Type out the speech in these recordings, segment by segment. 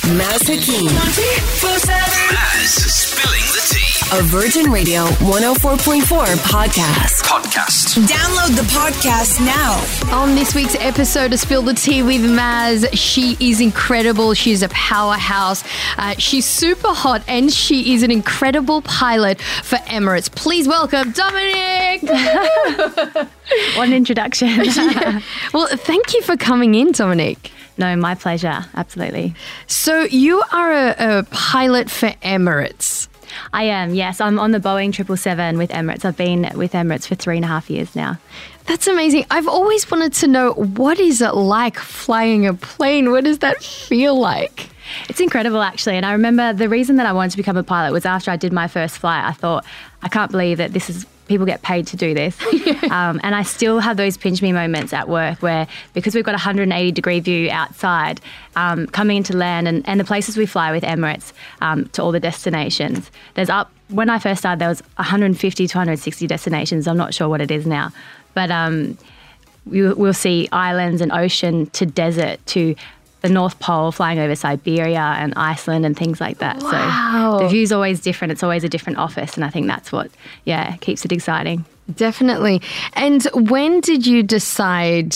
Maz Hakeem. Maz spilling the tea. A Virgin Radio 104.4 podcast. Download the podcast now. On this week's episode of Spill the Tea with Maz, she is incredible. She's a powerhouse. She's super hot and she is an incredible pilot for Emirates. Please welcome Dominic. What an introduction. Yeah. Well, thank you for coming in, Dominic. No, my pleasure. Absolutely. So you are a pilot for Emirates. I am, yes. I'm on the Boeing 777 with Emirates. I've been with Emirates for 3.5 years now. That's amazing. I've always wanted to know, what is it like flying a plane? What does that feel like? It's incredible, actually. And I remember the reason that I wanted to become a pilot was after I did my first flight, I thought, I can't believe that people get paid to do this. And I still have those pinch me moments at work where, because we've got a 180-degree view outside, coming into land and the places we fly with Emirates to all the destinations, when I first started, there was 150 to 160 destinations. I'm not sure what it is now. But we'll see islands and ocean to desert to the North Pole, flying over Siberia and Iceland and things like that. Wow. So the view's always different. It's always a different office. And I think that's what, keeps it exciting. Definitely. And when did you decide,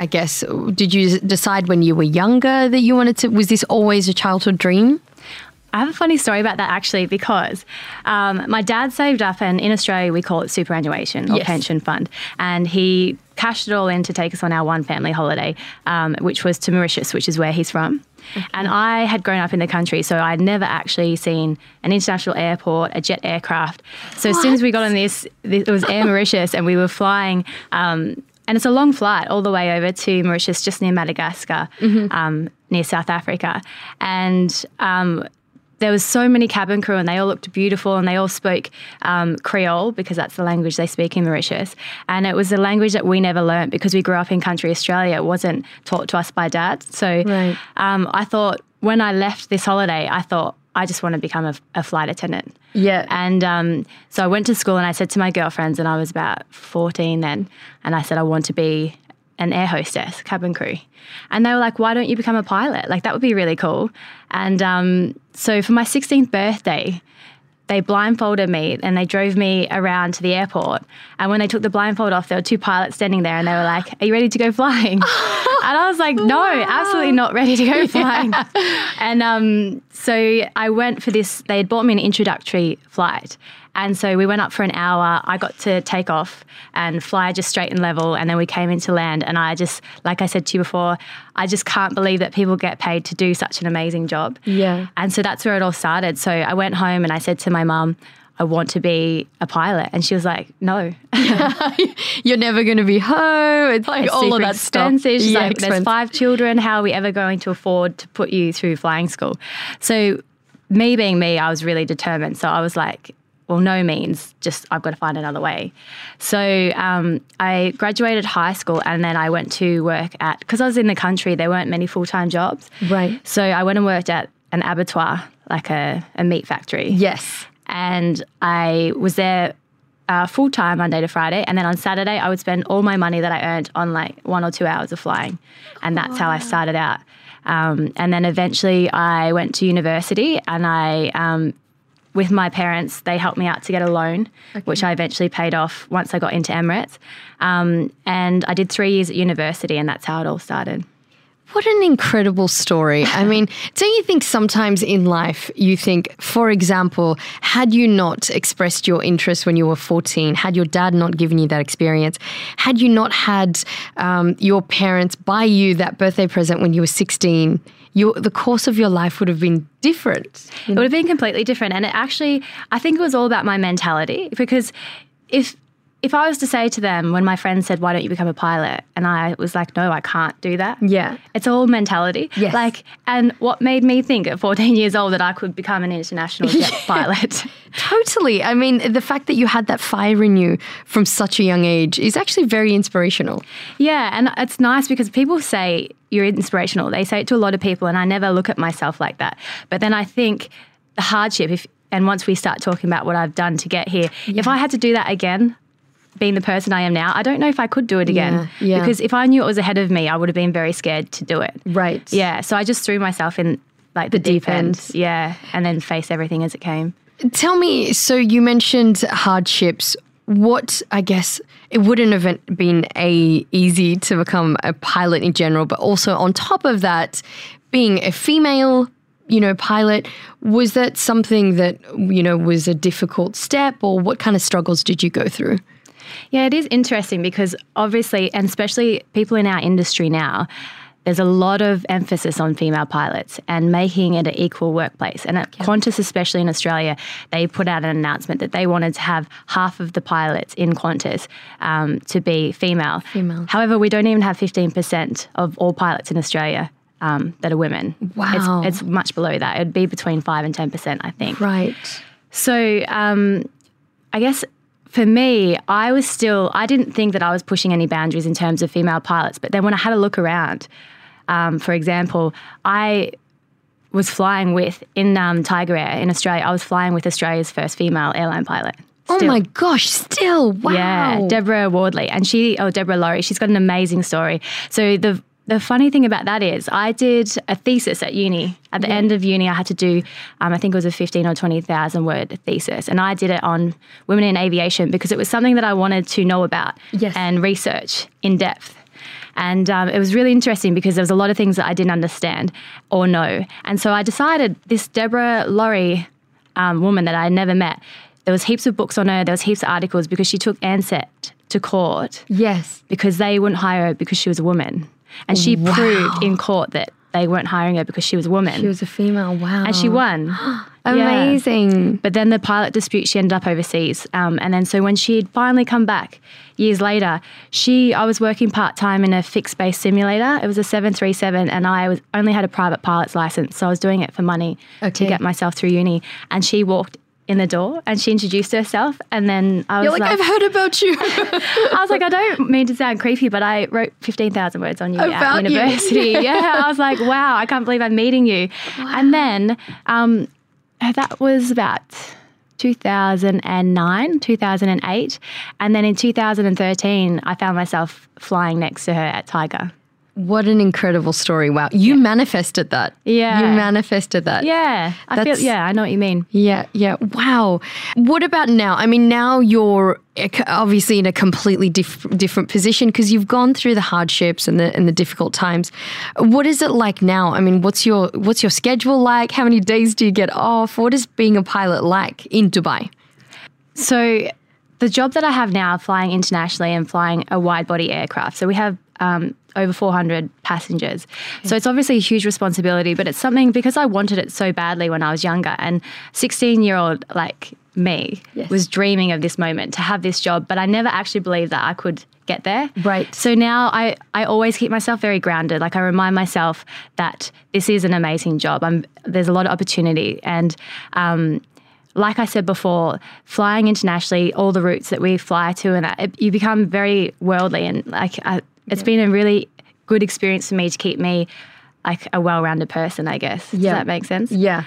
did you decide when you were younger that you wanted to, was this always a childhood dream? I have a funny story about that, actually, because my dad saved up, and in Australia we call it superannuation or pension fund, and he cashed it all in to take us on our one family holiday, which was to Mauritius, which is where he's from. Okay. And I had grown up in the country, so I'd never actually seen an international airport, a jet aircraft. So as soon as we got on this it was Air Mauritius, and we were flying, and it's a long flight all the way over to Mauritius, just near Madagascar, near South Africa. And there was so many cabin crew, and they all looked beautiful, and they all spoke Creole, because that's the language they speak in Mauritius. And it was a language that we never learnt because we grew up in country Australia. It wasn't taught to us by Dad. So I thought, when I left this holiday, I thought, I just want to become a flight attendant. Yeah. And so I went to school, and I said to my girlfriends, and I was about 14 then, and I said, I want to be an air hostess, cabin crew. And they were like, why don't you become a pilot? Like, that would be really cool. And so for my 16th birthday, they blindfolded me and they drove me around to the airport. And when they took the blindfold off, there were two pilots standing there, and they were like, are you ready to go flying? And I was like, no, absolutely not ready to go flying. And so I went for this. They had bought me an introductory flight. And so we went up for an hour. I got to take off and fly just straight and level. And then we came into land. And I just, like I said to you before, I just can't believe that people get paid to do such an amazing job. Yeah. And so that's where it all started. So I went home and I said to my mum, I want to be a pilot. And she was like, no. You're never going to be home. It's like all of that expensive. stuff. She's like, there's 5 children. How are we ever going to afford to put you through flying school? So me being me, I was really determined. So I was like, well, no means just I've got to find another way. So I graduated high school, and then I went to work because I was in the country, there weren't many full-time jobs. Right. So I went and worked at an abattoir, like a meat factory. Yes. And I was there full-time Monday to Friday, and then on Saturday I would spend all my money that I earned on like 1 or 2 hours of flying. And that's how I started out. And then eventually I went to university, and I with my parents, they helped me out to get a loan, which I eventually paid off once I got into Emirates. And I did 3 years at university, and that's how it all started. What an incredible story. I mean, don't you think sometimes in life you think, for example, had you not expressed your interest when you were 14, had your dad not given you that experience, had you not had your parents buy you that birthday present when you were 16, the course of your life would have been different. It would have been completely different. And I think it was all about my mentality, because if I was to say to them, when my friends said, why don't you become a pilot? And I was like, no, I can't do that. Yeah. It's all mentality. Yes. And what made me think at 14 years old that I could become an international jet pilot? Totally. I mean, the fact that you had that fire in you from such a young age is actually very inspirational. Yeah. And it's nice because people say you're inspirational. They say it to a lot of people, and I never look at myself like that. But then I think the hardship, and once we start talking about what I've done to get here, if I had to do that again, being the person I am now, I don't know if I could do it again. Because if I knew it was ahead of me, I would have been very scared to do it. Right. Yeah. So I just threw myself in like The deep end. Yeah, and then face everything as it came. Tell me, so you mentioned hardships. What, I guess, it wouldn't have been easy to become a pilot in general, but also on top of that, being a female, pilot, was that something that, was a difficult step, or what kind of struggles did you go through? Yeah, it is interesting because obviously, and especially people in our industry now, there's a lot of emphasis on female pilots and making it an equal workplace. And at Qantas, especially in Australia, they put out an announcement that they wanted to have half of the pilots in Qantas to be female. However, we don't even have 15% of all pilots in Australia that are women. Wow. It's much below that. It'd be between 5 and 10%, I think. Right. So I guess for me, I didn't think that I was pushing any boundaries in terms of female pilots. But then when I had a look around, for example, I was flying in Tiger Air in Australia. I was flying with Australia's first female airline pilot. Oh my gosh, still, wow. Yeah, Deborah Wardley. And Deborah Laurie, she's got an amazing story. So the funny thing about that is I did a thesis at uni. At the end of uni, I had to do, I think it was a 15 or 20,000 word thesis. And I did it on women in aviation because it was something that I wanted to know about and research in depth. And it was really interesting because there was a lot of things that I didn't understand or know. And so I decided this Deborah Laurie woman that I had never met, there was heaps of books on her, there was heaps of articles because she took Ansett to court. Yes. Because they wouldn't hire her because she was a woman. And she proved in court that they weren't hiring her because she was a woman. She was a female, wow. And she won. Amazing. Yeah. But then the pilot dispute, she ended up overseas. And then so when she had finally come back years later, I was working part-time in a fixed-base simulator. It was a 737 and I only had a private pilot's license. So I was doing it for money to get myself through uni. And she walked in the door and she introduced herself and then I was You're like, I've heard about you. I was like, I don't mean to sound creepy, but I wrote 15,000 words on you at university. Yeah, I was like, wow, I can't believe I'm meeting you. Wow. And then that was about 2009, 2008. And then in 2013, I found myself flying next to her at Tiger. What an incredible story. Wow. You manifested that. Yeah. You manifested that. Yeah. I know what you mean. Yeah. Wow. What about now? I mean, now you're obviously in a completely different position because you've gone through the hardships and the difficult times. What is it like now? I mean, what's your schedule like? How many days do you get off? What is being a pilot like in Dubai? So the job that I have now, flying internationally and flying a wide body aircraft. So we have over 400 passengers. So it's obviously a huge responsibility, but it's something because I wanted it so badly when I was younger and 16-year-old like me was dreaming of this moment to have this job, but I never actually believed that I could get there. Right. So now I always keep myself very grounded. Like I remind myself that this is an amazing job. There's a lot of opportunity and like I said before, flying internationally, all the routes that we fly to and that, you become very worldly and like it's been a really good experience for me to keep me like a well-rounded person, I guess. Does that make sense? Yeah.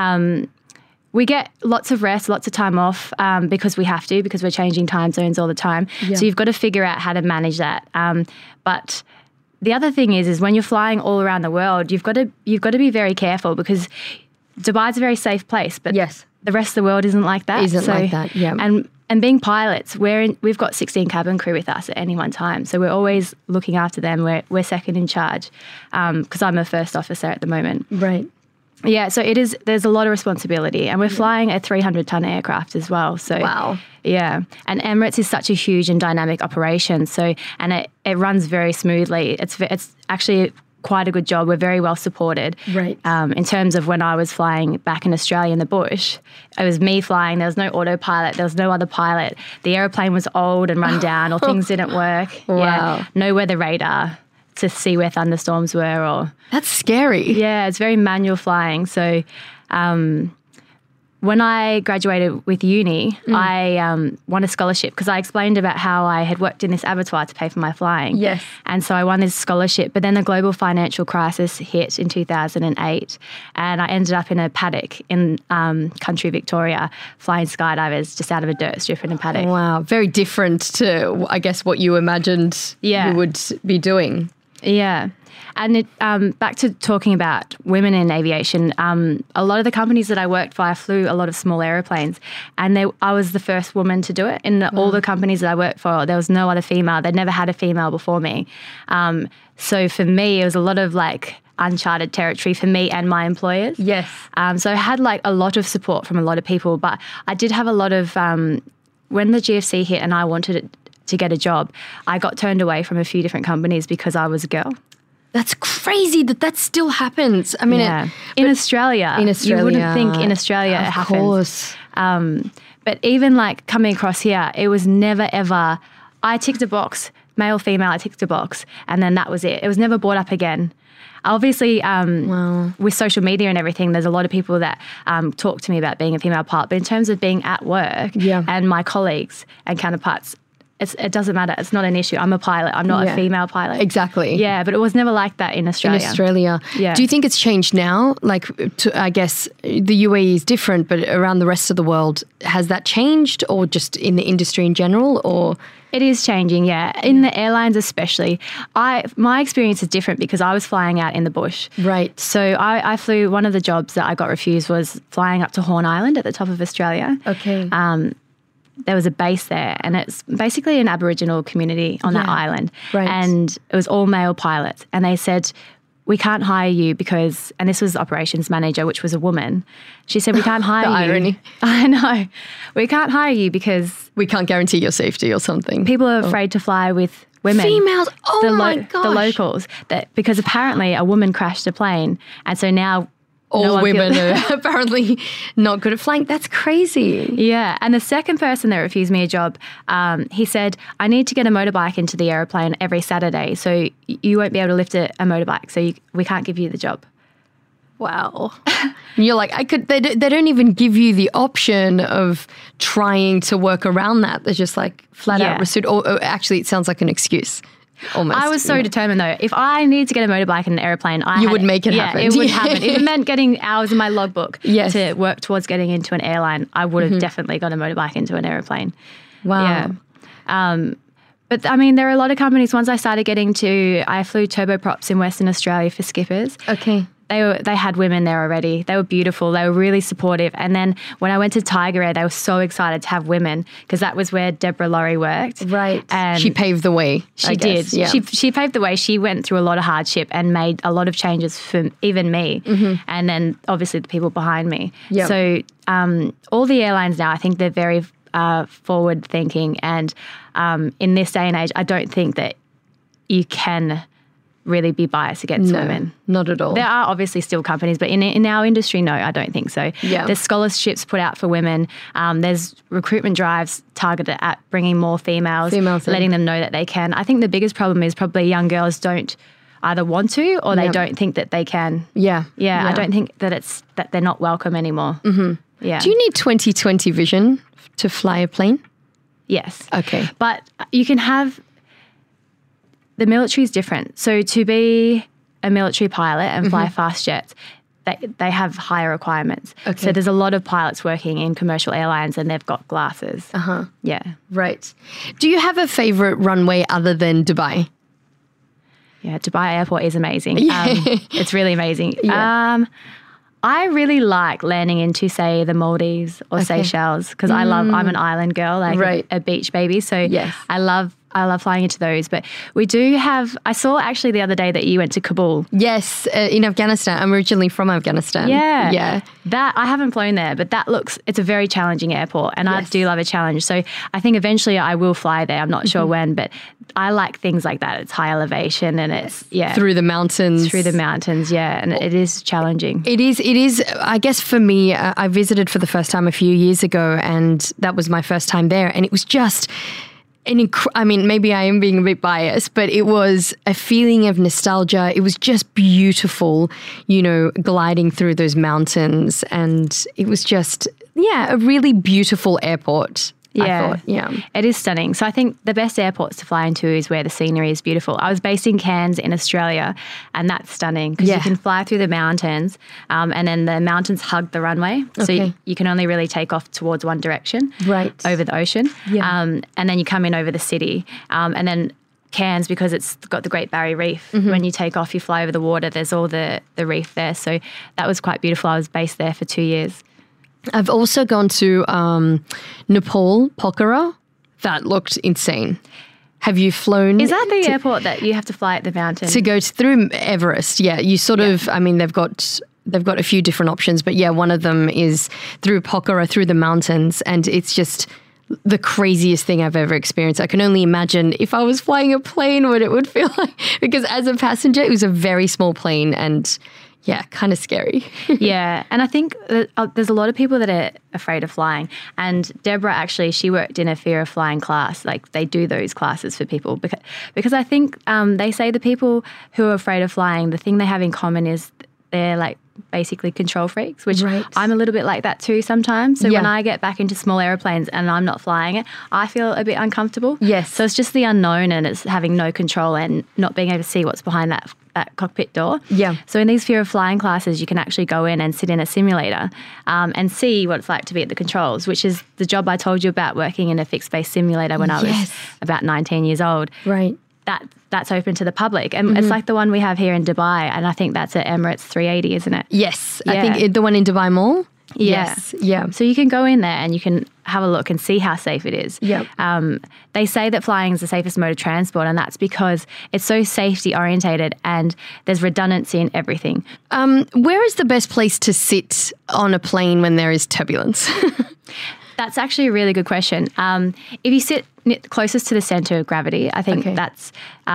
We get lots of rest, lots of time off because we have to, because we're changing time zones all the time. Yeah. So you've got to figure out how to manage that. But the other thing is when you're flying all around the world, you've got to be very careful because Dubai's a very safe place, but the rest of the world isn't like that. And being pilots, we've got 16 cabin crew with us at any one time. So we're always looking after them. We're second in charge because I'm a first officer at the moment. Right. Yeah, so there's a lot of responsibility and we're flying a 300-ton aircraft as well. So wow. Yeah, and Emirates is such a huge and dynamic operation. So, and it runs very smoothly. It's actually quite a good job. We're very well supported. Right. In terms of when I was flying back in Australia in the bush, it was me flying. There was no autopilot. There was no other pilot. The airplane was old and run down or things didn't work. Wow. Yeah, no weather radar to see where thunderstorms were or... That's scary. Yeah, it's very manual flying. So when I graduated with uni, I won a scholarship because I explained about how I had worked in this abattoir to pay for my flying. Yes. And so I won this scholarship. But then the global financial crisis hit in 2008 and I ended up in a paddock in country Victoria flying skydivers just out of a dirt strip in a paddock. Wow. Very different to, I guess, what you imagined you would be doing. Yeah. And back to talking about women in aviation, a lot of the companies that I worked for, I flew a lot of small aeroplanes, and I was the first woman to do it. In all the companies that I worked for, there was no other female. They'd never had a female before me. So for me, it was a lot of like uncharted territory for me and my employers. Yes. So I had like a lot of support from a lot of people, but I did have a lot of, when the GFC hit and I wanted to get a job, I got turned away from a few different companies because I was a girl. That's crazy that still happens. I mean, in Australia, you wouldn't think in Australia it happens. Of course. But even like coming across here, it was never ever, I ticked a box, male, female, I ticked a box, and then that was it. It was never brought up again. Obviously, with social media and everything, there's a lot of people that talk to me about being a female pilot. But in terms of being at work and my colleagues and counterparts, it doesn't matter. It's not an issue. I'm a pilot. I'm not a female pilot. Exactly. Yeah, but it was never like that in Australia. In Australia. Yeah. Do you think it's changed now? Like, I guess the UAE is different, but around the rest of the world, has that changed, or just in the industry in general, or? It is changing, yeah. In the airlines especially. My experience is different because I was flying out in the bush. Right. So I flew, one of the jobs that I got refused was flying up to Horn Island at the top of Australia. Okay. There was a base there, and it's basically an Aboriginal community on that island. Right. And it was all male pilots. And they said, we can't hire you because, and this was the operations manager, which was a woman. She said, we can't hire you. The irony. I know. We can't hire you because we can't guarantee your safety or something. People are afraid to fly with women. Females. Oh my gosh. The locals. Because apparently a woman crashed a plane, and so now all women are apparently not good at flying. That's crazy. Yeah. And the second person that refused me a job, he said, I need to get a motorbike into the aeroplane every Saturday, so you won't be able to lift a motorbike, so we can't give you the job. Wow. And you're like, they don't even give you the option of trying to work around that. They're just like flat out pursued. Or actually, it sounds like an excuse. Almost. I was so determined though. If I needed to get a motorbike and an airplane, you would make it happen. Yeah, it would happen. If it meant getting hours in my logbook to work towards getting into an airline, I would have definitely got a motorbike into an airplane. Wow. Yeah. But I mean, there are a lot of companies. Once I started getting I flew turboprops in Western Australia for skippers. Okay. They had women there already. They were beautiful. They were really supportive. And then when I went to Tiger Air, they were so excited to have women because that was where Deborah Laurie worked. Right. And she paved the way. She did. Yeah. She paved the way. She went through a lot of hardship and made a lot of changes for even me. And then obviously the people behind me. Yep. So all the airlines now, I think they're very forward thinking. And in this day and age, I don't think that you can really be biased against women. Not at all. There are obviously still companies, but in our industry, no, I don't think so. Yeah. There's scholarships put out for women. There's recruitment drives targeted at bringing more females letting them know that they can. I think the biggest problem is probably young girls don't either want to or they don't think that they can. Yeah. I don't think that that they're not welcome anymore. Yeah. Do you need 20/20 vision to fly a plane? Yes. Okay. But you can have... The military is different. So to be a military pilot and fly fast jets, they have higher requirements. Okay. So there's a lot of pilots working in commercial airlines and they've got glasses. Yeah. Right. Do you have a favourite runway other than Dubai? Yeah, Dubai Airport is amazing. It's really amazing. Yeah. I really like landing into, say, the Maldives or Seychelles because I'm an island girl, like a beach baby. So I love flying into those. But we do have, I saw actually the other day that you went to Kabul. Yes, in Afghanistan. I'm originally from Afghanistan. Yeah. Yeah. That, I haven't flown there, but it's a very challenging airport and I do love a challenge. So I think eventually I will fly there. I'm not sure when, but I like things like that. It's high elevation and it's, through the mountains. And it is challenging. It is. I guess for me, I visited for the first time a few years ago and that was my first time there and it was just... I mean, maybe I am being a bit biased, but it was a feeling of nostalgia. It was just beautiful, gliding through those mountains. And it was just, a really beautiful airport. Yeah. I thought, It is stunning. So I think the best airports to fly into is where the scenery is beautiful. I was based in Cairns in Australia and that's stunning because you can fly through the mountains and then the mountains hug the runway. So you can only really take off towards one direction over the ocean. Yeah. And then you come in over the city and then Cairns, because it's got the Great Barrier Reef. When you take off, you fly over the water, there's all the reef there. So that was quite beautiful. I was based there for 2 years. I've also gone to Nepal, Pokhara. That looked insane. Have you flown? Is that the airport that you have to fly at the mountain? To go through Everest, yeah. You sort of, I mean, they've got a few different options, but yeah, one of them is through Pokhara, through the mountains, and it's just the craziest thing I've ever experienced. I can only imagine if I was flying a plane what it would feel like, because as a passenger, it was a very small plane and yeah, kind of scary. Yeah, and I think there's a lot of people that are afraid of flying. And Deborah, actually, she worked in a fear of flying class. Like, they do those classes for people. Because I think they say the people who are afraid of flying, the thing they have in common is they're like basically control freaks, which I'm a little bit like that too sometimes. So when I get back into small aeroplanes and I'm not flying it, I feel a bit uncomfortable. Yes. So it's just the unknown, and it's having no control and not being able to see what's behind that cockpit door. Yeah. So in these fear of flying classes, you can actually go in and sit in a simulator and see what it's like to be at the controls, which is the job I told you about, working in a fixed base simulator when I was about 19 years old. Right. That's open to the public. And it's like the one we have here in Dubai, and I think that's at Emirates 380, isn't it? Yes. I think the one in Dubai Mall. Yeah. Yes. Yeah. So you can go in there and you can have a look and see how safe it is. Yeah. They say that flying is the safest mode of transport, and that's because it's so safety orientated and there's redundancy in everything. Where is the best place to sit on a plane when there is turbulence? That's actually a really good question. If you sit closest to the centre of gravity, I think that's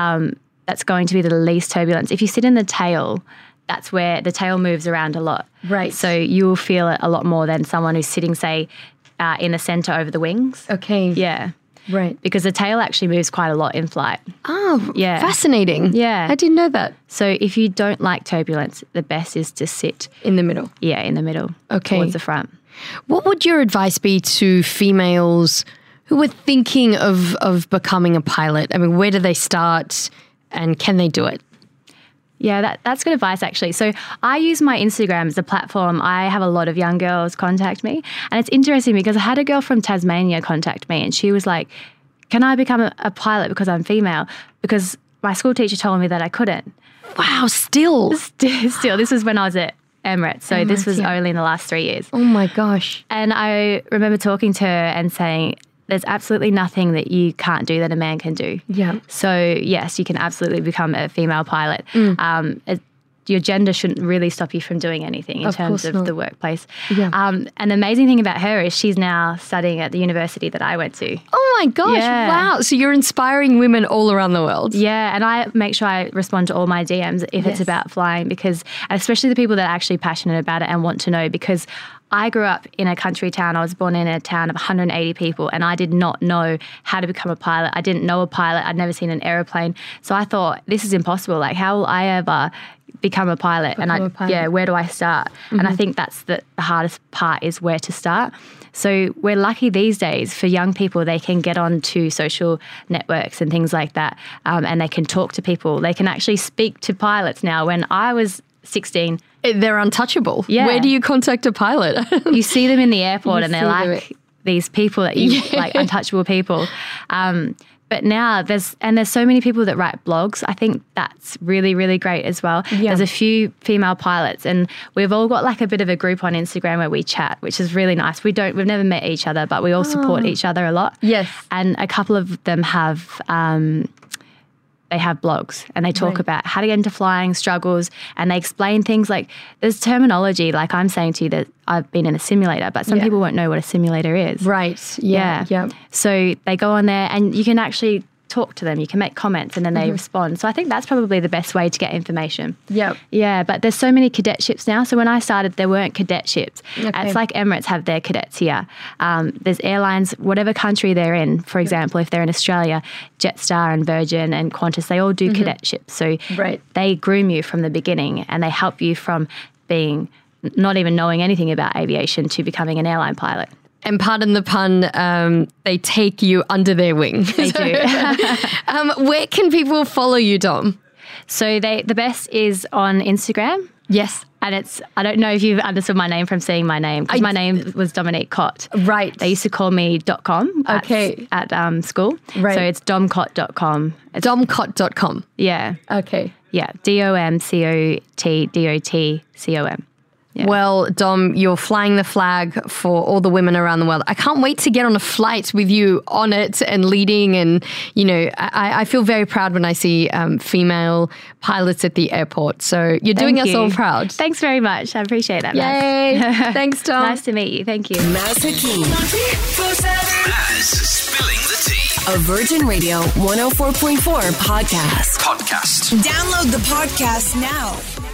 going to be the least turbulence. If you sit in the tail, that's where the tail moves around a lot. Right. So you will feel it a lot more than someone who's sitting, say, in the centre over the wings. Okay. Yeah. Right. Because the tail actually moves quite a lot in flight. Oh, yeah. Fascinating. Yeah. I didn't know that. So if you don't like turbulence, the best is to sit in the middle. Yeah, in the middle. Okay. Towards the front. What would your advice be to females who were thinking of becoming a pilot? I mean, where do they start and can they do it? Yeah, that's good advice, actually. So I use my Instagram as a platform. I have a lot of young girls contact me. And it's interesting because I had a girl from Tasmania contact me, and she was like, can I become a pilot because I'm female? Because my school teacher told me that I couldn't. Wow, still. Still, this was when I was at Emirates. So this was only in the last 3 years. Oh my gosh. And I remember talking to her and saying, there's absolutely nothing that you can't do that a man can do. Yeah. So yes, you can absolutely become a female pilot. Your gender shouldn't really stop you from doing anything in terms of the workplace. Yeah. And the amazing thing about her is she's now studying at the university that I went to. Oh my gosh, Yeah. wow. So you're inspiring women all around the world. Yeah, and I make sure I respond to all my DMs if it's about flying, because, and especially the people that are actually passionate about it and want to know, because I grew up in a country town. I was born in a town of 180 people, and I did not know how to become a pilot. I didn't know a pilot. I'd never seen an aeroplane. So I thought, this is impossible. Like, how will I ever become a pilot? Where do I start? And I think that's the hardest part, is where to start. So we're lucky these days for young people. They can get onto social networks and things like that, and they can talk to people. They can actually speak to pilots now. When I was 16, they're untouchable. Yeah. Where do you contact a pilot? You see them in the airport and they're like these people that you like, untouchable people. But now there's so many people that write blogs. I think that's really, really great as well. Yeah. There's a few female pilots, and we've all got like a bit of a group on Instagram where we chat, which is really nice. We've never met each other, but we all support each other a lot. Yes. And a couple of them have they have blogs, and they talk about how to get into flying, struggles, and they explain things like, there's terminology, like I'm saying to you that I've been in a simulator, but some people won't know what a simulator is. Right. Yeah. So they go on there and you can actually talk to them. You can make comments and then they respond. So I think that's probably the best way to get information. Yep. Yeah, but there's so many cadetships now. So when I started, there weren't cadetships. Okay. It's like Emirates have their cadets here. There's airlines, whatever country they're in. For example, if they're in Australia, Jetstar and Virgin and Qantas, they all do cadetships. So they groom you from the beginning, and they help you from being not even knowing anything about aviation to becoming an airline pilot. And pardon the pun, they take you under their wing. They do. Where can people follow you, Dom? So the best is on Instagram. Yes. And I don't know if you've understood my name from seeing my name, because my name was Dominique Cott. Right. They used to call me .com at school. Right. So it's domcott.com. Domcott.com. Yeah. Okay. Yeah. DOMCOTDOTCOM. Yeah. Well, Dom, you're flying the flag for all the women around the world. I can't wait to get on a flight with you on it and leading. And, you know, I feel very proud when I see female pilots at the airport. So you're doing us all proud. Thanks very much. I appreciate that, Yay. Maz. Thanks, Dom. Nice to meet you. Thank you. Maz Hakim. Maz spilling the tea. A Virgin Radio 104.4 podcast. Podcast. Download the podcast now.